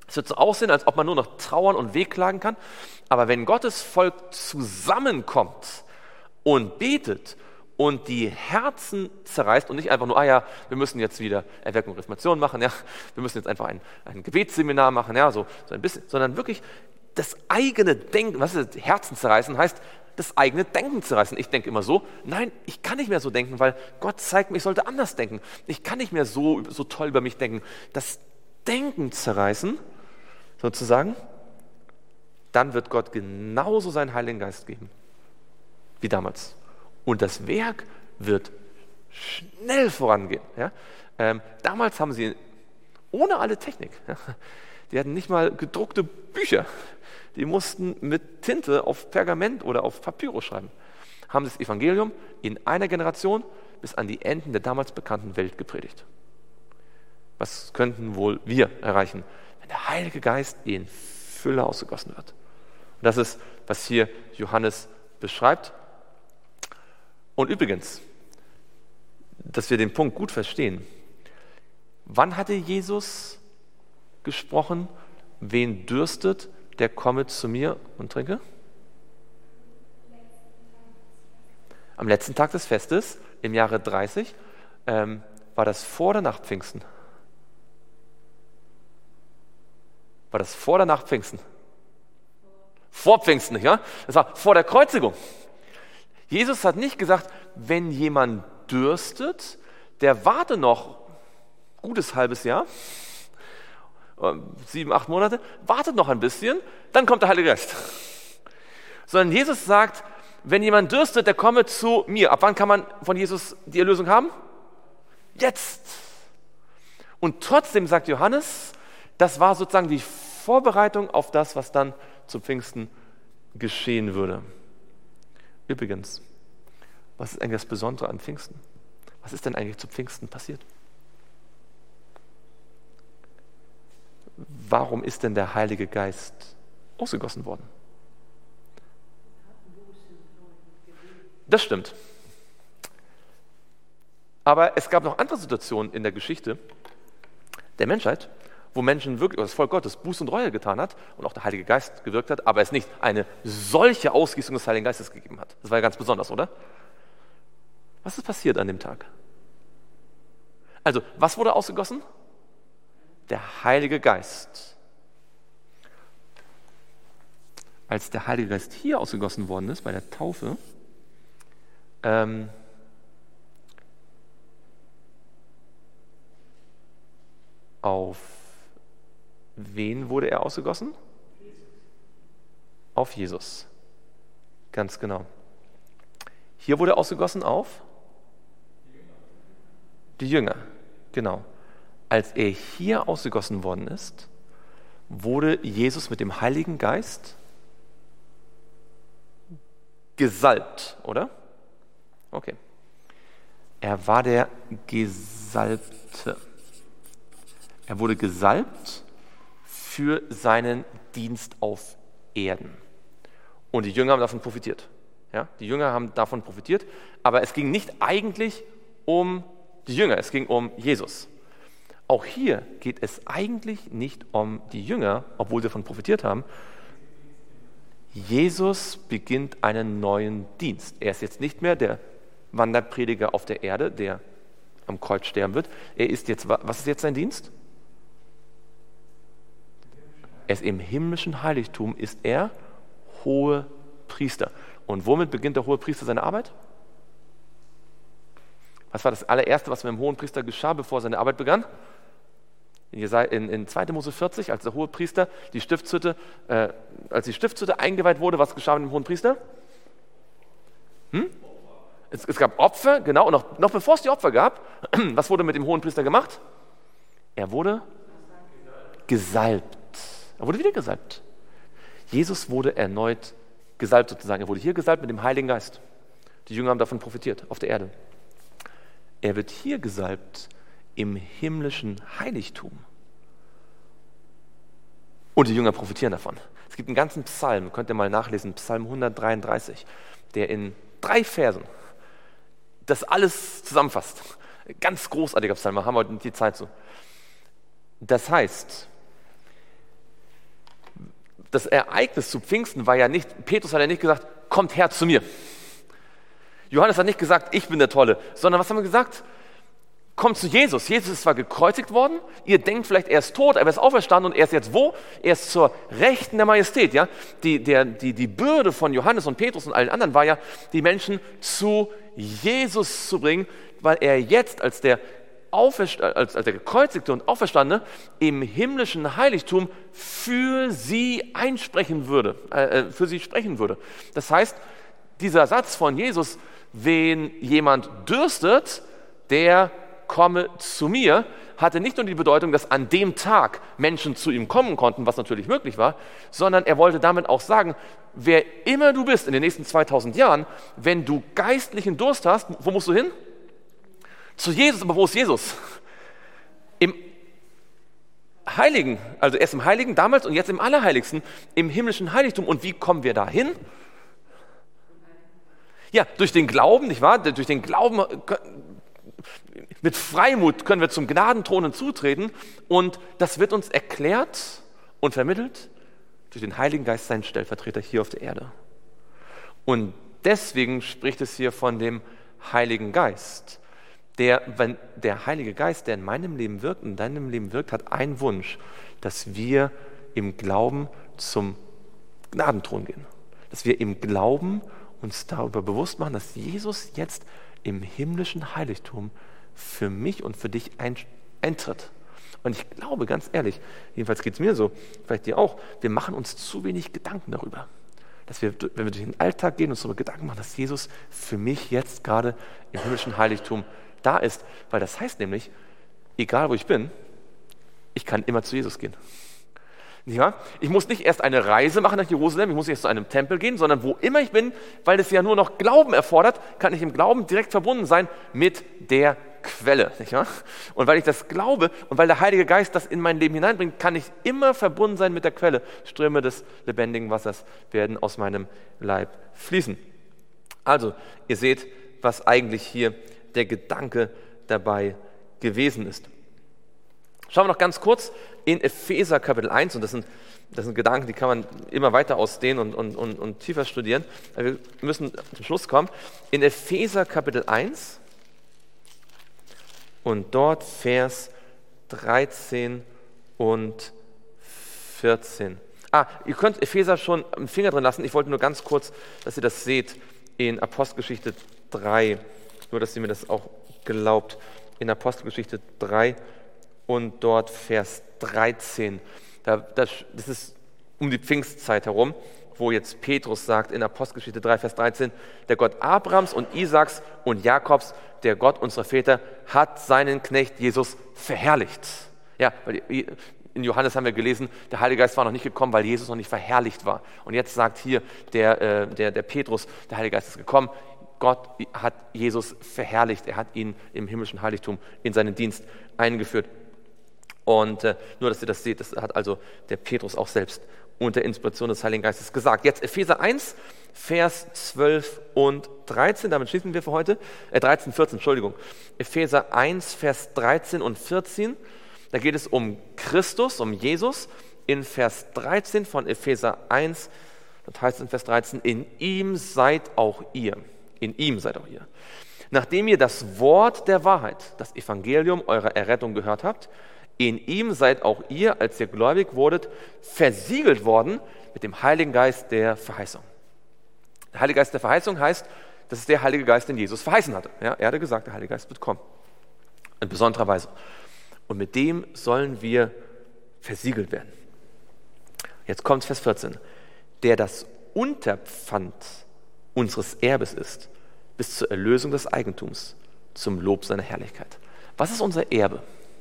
Es wird so aussehen, als ob man nur noch trauern und wehklagen kann. Aber wenn Gottes Volk zusammenkommt und betet und die Herzen zerreißt und nicht einfach nur, wir müssen jetzt wieder Erweckung und Reformation machen, wir müssen jetzt einfach ein Gebetsseminar machen, so ein bisschen, sondern wirklich das eigene Denken, was ist Herzen zerreißen, heißt das eigene Denken zerreißen. Ich denke immer so, nein, ich kann nicht mehr so denken, weil Gott zeigt mir, ich sollte anders denken. Ich kann nicht mehr so toll über mich denken. Das Denken zerreißen, sozusagen, dann wird Gott genauso seinen Heiligen Geist geben, wie damals. Und das Werk wird schnell vorangehen. Damals haben sie ohne alle Technik, die hatten nicht mal gedruckte Bücher, die mussten mit Tinte auf Pergament oder auf Papyrus schreiben, haben das Evangelium in einer Generation bis an die Enden der damals bekannten Welt gepredigt. Was könnten wohl wir erreichen, wenn der Heilige Geist in Fülle ausgegossen wird? Und das ist, was hier Johannes beschreibt. Und übrigens, dass wir den Punkt gut verstehen, wann hatte Jesus gesprochen, wen dürstet, der komme zu mir und trinke? Am letzten Tag des Festes, im Jahre 30, war das vor oder nach Pfingsten? War das vor oder nach Pfingsten? Vor Pfingsten, ja? Das war vor der Kreuzigung. Jesus hat nicht gesagt, wenn jemand dürstet, der warte noch ein gutes halbes Jahr, 7, 8 Monate, wartet noch ein bisschen, dann kommt der Heilige Geist. Sondern Jesus sagt, wenn jemand dürstet, der komme zu mir. Ab wann kann man von Jesus die Erlösung haben? Jetzt. Und trotzdem sagt Johannes, das war sozusagen die Vorbereitung auf das, was dann zu Pfingsten geschehen würde. Übrigens, was ist eigentlich das Besondere an Pfingsten? Was ist denn eigentlich zu Pfingsten passiert? Warum ist denn der Heilige Geist ausgegossen worden? Das stimmt. Aber es gab noch andere Situationen in der Geschichte der Menschheit, wo Menschen wirklich, das Volk Gottes, Buße und Reue getan hat und auch der Heilige Geist gewirkt hat, aber es nicht eine solche Ausgießung des Heiligen Geistes gegeben hat. Das war ja ganz besonders, oder? Was ist passiert an dem Tag? Also, was wurde ausgegossen? Der Heilige Geist. Als der Heilige Geist hier ausgegossen worden ist, bei der Taufe, auf wen wurde er ausgegossen? Auf Jesus. Ganz genau. Hier wurde er ausgegossen auf die Jünger. Genau. Als er hier ausgegossen worden ist, wurde Jesus mit dem Heiligen Geist gesalbt, oder? Okay. Er war der Gesalbte. Er wurde gesalbt für seinen Dienst auf Erden. Und die Jünger haben davon profitiert. Ja? Die Jünger haben davon profitiert, aber es ging nicht eigentlich um die Jünger, es ging um Jesus. Auch hier geht es eigentlich nicht um die Jünger, obwohl sie davon profitiert haben. Jesus beginnt einen neuen Dienst. Er ist jetzt nicht mehr der Wanderprediger auf der Erde, der am Kreuz sterben wird. Er ist jetzt, was ist jetzt sein Dienst? Er ist im himmlischen Heiligtum, ist er Hohepriester. Und womit beginnt der Hohepriester seine Arbeit? Was war das allererste, was mit dem Hohenpriester geschah, bevor seine Arbeit begann? In 2. Mose 40, als der Hohepriester als die Stiftshütte eingeweiht wurde, was geschah mit dem Hohenpriester? Es gab Opfer, genau, und noch bevor es die Opfer gab, was wurde mit dem Hohenpriester gemacht? Er wurde gesalbt. Er wurde wieder gesalbt. Jesus wurde erneut gesalbt sozusagen. Er wurde hier gesalbt mit dem Heiligen Geist. Die Jünger haben davon profitiert, auf der Erde. Er wird hier gesalbt im himmlischen Heiligtum. Und die Jünger profitieren davon. Es gibt einen ganzen Psalm, könnt ihr mal nachlesen, Psalm 133, der in 3 Versen das alles zusammenfasst. Ganz großartiger Psalm, da haben wir heute nicht die Zeit zu. Das heißt, das Ereignis zu Pfingsten war ja nicht, Petrus hat ja nicht gesagt, kommt her zu mir. Johannes hat nicht gesagt, ich bin der Tolle, sondern was haben wir gesagt? Kommt zu Jesus. Jesus ist zwar gekreuzigt worden, ihr denkt vielleicht, er ist tot, aber er ist auferstanden und er ist jetzt wo? Er ist zur Rechten der Majestät. Ja? Die Bürde von Johannes und Petrus und allen anderen war ja, die Menschen zu Jesus zu bringen, weil er jetzt als der gekreuzigte und Auferstandene im himmlischen Heiligtum für sie sprechen würde. Das heißt, dieser Satz von Jesus, wenn jemand dürstet, der komme zu mir, hatte nicht nur die Bedeutung, dass an dem Tag Menschen zu ihm kommen konnten, was natürlich möglich war, sondern er wollte damit auch sagen, wer immer du bist in den nächsten 2000 Jahren, wenn du geistlichen Durst hast, wo musst du hin? Zu Jesus, aber wo ist Jesus? Im Heiligen, also erst im Heiligen damals und jetzt im Allerheiligsten, im himmlischen Heiligtum. Und wie kommen wir da hin? Ja, durch den Glauben, nicht wahr? Durch den Glauben, mit Freimut können wir zum Gnadenthron hinzutreten und das wird uns erklärt und vermittelt durch den Heiligen Geist, seinen Stellvertreter hier auf der Erde. Und deswegen spricht es hier von dem Heiligen Geist. Wenn der Heilige Geist, der in meinem Leben wirkt und in deinem Leben wirkt, hat einen Wunsch, dass wir im Glauben zum Gnadenthron gehen. Dass wir im Glauben uns darüber bewusst machen, dass Jesus jetzt im himmlischen Heiligtum für mich und für dich eintritt. Und ich glaube, ganz ehrlich, jedenfalls geht es mir so, vielleicht dir auch, wir machen uns zu wenig Gedanken darüber. Dass wir, wenn wir durch den Alltag gehen, uns darüber Gedanken machen, dass Jesus für mich jetzt gerade im himmlischen Heiligtum da ist. Weil das heißt nämlich, egal wo ich bin, ich kann immer zu Jesus gehen. Ja? Ich muss nicht erst eine Reise machen nach Jerusalem, ich muss nicht erst zu einem Tempel gehen, sondern wo immer ich bin, weil es ja nur noch Glauben erfordert, kann ich im Glauben direkt verbunden sein mit der Quelle. Nicht wahr? Und weil ich das glaube und weil der Heilige Geist das in mein Leben hineinbringt, kann ich immer verbunden sein mit der Quelle. Ströme des lebendigen Wassers werden aus meinem Leib fließen. Also, ihr seht, was eigentlich hier der Gedanke dabei gewesen ist. Schauen wir noch ganz kurz in Epheser Kapitel 1, und das sind Gedanken, die kann man immer weiter ausdehnen und tiefer studieren. Wir müssen zum Schluss kommen. In Epheser Kapitel 1 und dort Vers 13 und 14. Ihr könnt Epheser schon einen Finger drin lassen. Ich wollte nur ganz kurz, dass ihr das seht in Apostelgeschichte 3. Nur, dass ihr mir das auch glaubt. In Apostelgeschichte 3 und dort Vers 13. Das ist um die Pfingstzeit herum, wo jetzt Petrus sagt in Apostelgeschichte 3, Vers 13, der Gott Abrahams und Isaaks und Jakobs, der Gott unserer Väter, hat seinen Knecht Jesus verherrlicht. Ja, weil in Johannes haben wir gelesen, der Heilige Geist war noch nicht gekommen, weil Jesus noch nicht verherrlicht war. Und jetzt sagt hier der Petrus, der Heilige Geist ist gekommen, Gott hat Jesus verherrlicht, er hat ihn im himmlischen Heiligtum in seinen Dienst eingeführt. Und nur, dass ihr das seht, das hat also der Petrus auch selbst unter Inspiration des Heiligen Geistes gesagt. Jetzt Epheser 1, Vers 12 und 13, damit schließen wir für heute. 13, 14, Entschuldigung. Epheser 1, Vers 13 und 14, da geht es um Christus, um Jesus. In Vers 13 von Epheser 1, das heißt in Vers 13, in ihm seid auch ihr. In ihm seid auch ihr. Nachdem ihr das Wort der Wahrheit, das Evangelium eurer Errettung gehört habt, in ihm seid auch ihr, als ihr gläubig wurdet, versiegelt worden mit dem Heiligen Geist der Verheißung. Der Heilige Geist der Verheißung heißt, das ist der Heilige Geist, den Jesus verheißen hatte. Ja, er hatte gesagt, der Heilige Geist wird kommen. In besonderer Weise. Und mit dem sollen wir versiegelt werden. Jetzt kommt Vers 14. Der das Unterpfand unseres Erbes ist, bis zur Erlösung des Eigentums, zum Lob seiner Herrlichkeit. Was ist unser Erbe?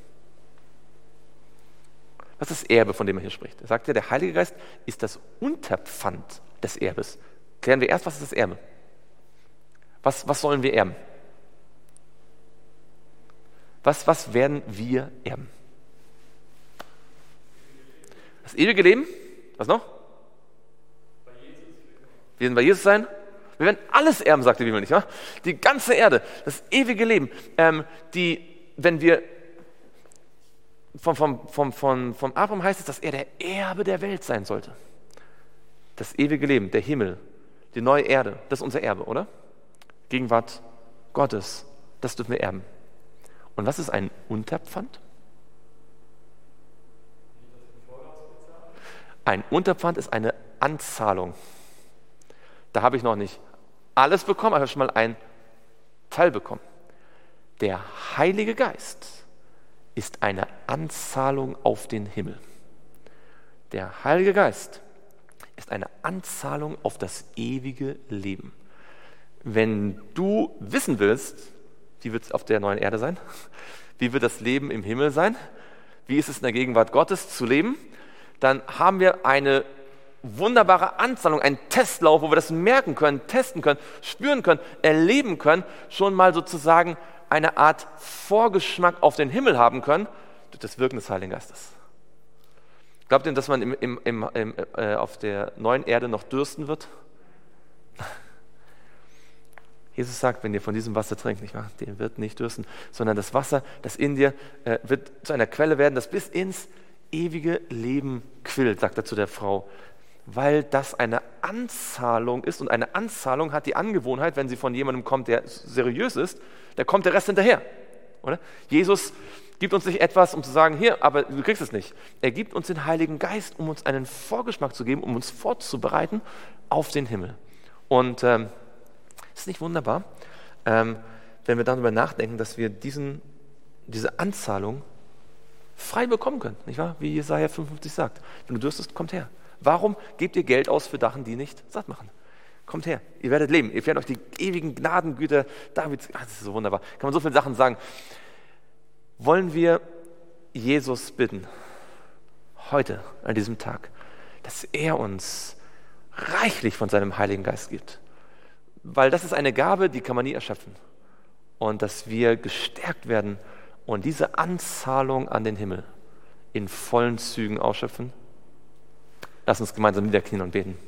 Was ist das Erbe, von dem er hier spricht? Er sagt ja, der Heilige Geist ist das Unterpfand des Erbes. Klären wir erst, was ist das Erbe? Was sollen wir erben? Was werden wir erben? Das ewige Leben? Was noch? Wir werden bei Jesus sein. Wir werden alles erben, sagt die Bibel, nicht wahr? Die ganze Erde, das ewige Leben. Wenn wir vom Abraham heißt es, dass er der Erbe der Welt sein sollte. Das ewige Leben, der Himmel, die neue Erde, das ist unser Erbe, oder? Gegenwart Gottes, das dürfen wir erben. Und was ist ein Unterpfand? Ein Unterpfand ist eine Anzahlung. Da habe ich noch nicht alles bekommen, aber ich habe schon mal einen Teil bekommen. Der Heilige Geist ist eine Anzahlung auf den Himmel. Der Heilige Geist ist eine Anzahlung auf das ewige Leben. Wenn du wissen willst, wie wird es auf der neuen Erde sein? Wie wird das Leben im Himmel sein? Wie ist es in der Gegenwart Gottes zu leben? Dann haben wir eine wunderbare Anzahlung, einen Testlauf, wo wir das merken können, testen können, spüren können, erleben können, schon mal sozusagen eine Art Vorgeschmack auf den Himmel haben können, durch das Wirken des Heiligen Geistes. Glaubt ihr, dass man auf der neuen Erde noch dürsten wird? Jesus sagt, wenn ihr von diesem Wasser trinkt, nicht wahr? Der wird nicht dürsten, sondern das Wasser, das in dir wird zu einer Quelle werden, das bis ins ewige Leben quillt, sagt er zu der Frau, weil das eine Anzahlung ist und eine Anzahlung hat die Angewohnheit, wenn sie von jemandem kommt, der seriös ist, da kommt der Rest hinterher. Oder? Jesus gibt uns nicht etwas, um zu sagen, hier, aber du kriegst es nicht. Er gibt uns den Heiligen Geist, um uns einen Vorgeschmack zu geben, um uns vorzubereiten auf den Himmel. Und ist nicht wunderbar, wenn wir darüber nachdenken, dass wir diese Anzahlung frei bekommen können, nicht wahr? Wie Jesaja 55 sagt. Wenn du dürstest, kommt her. Warum gebt ihr Geld aus für Sachen, die nicht satt machen? Kommt her, ihr werdet leben, ihr werdet euch die ewigen Gnadengüter Davids, das ist so wunderbar, kann man so viele Sachen sagen. Wollen wir Jesus bitten, heute, an diesem Tag, dass er uns reichlich von seinem Heiligen Geist gibt? Weil das ist eine Gabe, die kann man nie erschöpfen. Und dass wir gestärkt werden und diese Anzahlung an den Himmel in vollen Zügen ausschöpfen. Lass uns gemeinsam niederknien und beten.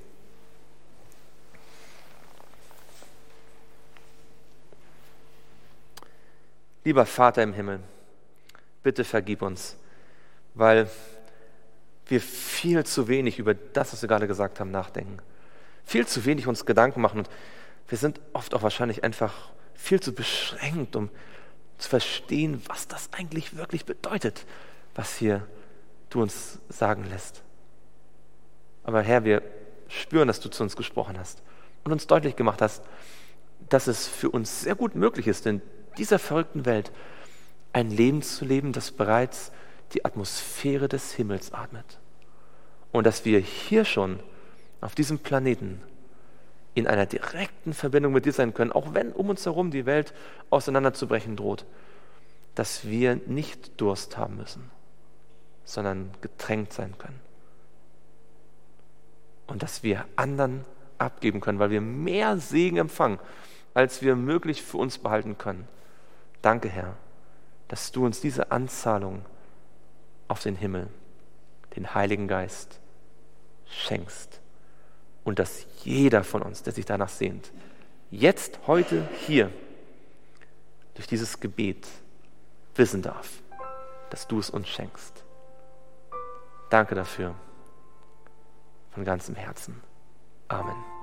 Lieber Vater im Himmel, bitte vergib uns, weil wir viel zu wenig über das, was wir gerade gesagt haben, nachdenken. Viel zu wenig uns Gedanken machen und wir sind oft auch wahrscheinlich einfach viel zu beschränkt, um zu verstehen, was das eigentlich wirklich bedeutet, was hier du uns sagen lässt. Aber Herr, wir spüren, dass du zu uns gesprochen hast und uns deutlich gemacht hast, dass es für uns sehr gut möglich ist, in dieser verrückten Welt ein Leben zu leben, das bereits die Atmosphäre des Himmels atmet. Und dass wir hier schon auf diesem Planeten in einer direkten Verbindung mit dir sein können, auch wenn um uns herum die Welt auseinanderzubrechen droht, dass wir nicht Durst haben müssen, sondern getränkt sein können. Und dass wir anderen abgeben können, weil wir mehr Segen empfangen, als wir möglich für uns behalten können. Danke, Herr, dass du uns diese Anzahlung auf den Himmel, den Heiligen Geist, schenkst. Und dass jeder von uns, der sich danach sehnt, jetzt, heute, hier, durch dieses Gebet wissen darf, dass du es uns schenkst. Danke dafür. Von ganzem Herzen. Amen.